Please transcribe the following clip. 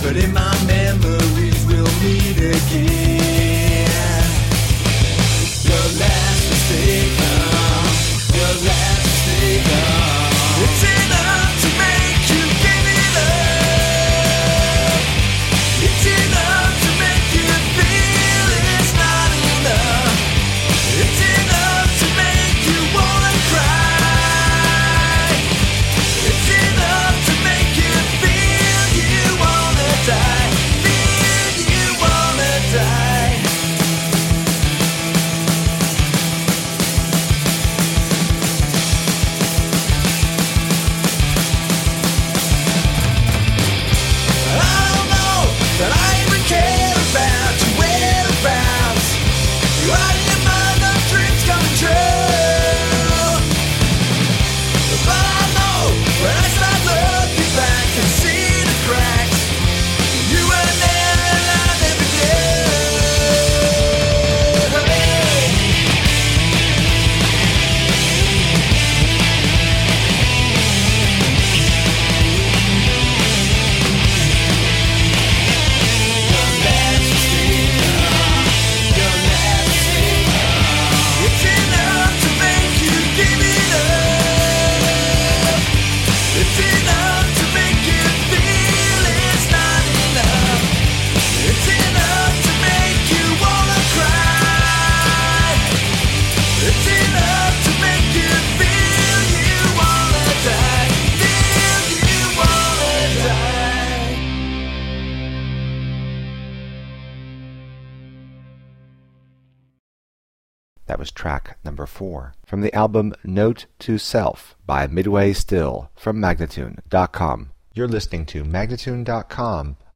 but in my memories we'll meet again. Your last mistake, your last mistake, it's enough to make you give it up. It's enough to make you feel it's not enough. It's enough to make you wanna cry. It's enough to make you feel you wanna die. Feel you wanna die. I don't know that I even care about your whereabouts. You out of your mind, no dreams coming true. But I know when I start looking back and see the cracks, you were there and I never knew. Your last mistake, your last mistake, it's enough to make you give it up. It's enough to make you feel it's not enough. It's enough to make you wanna cry. It's enough to make you feel you wanna die. Feel you wanna die. That was track number 4 from the album Note to Self by Midway Still from Magnatune.com. You're listening to Magnatune.com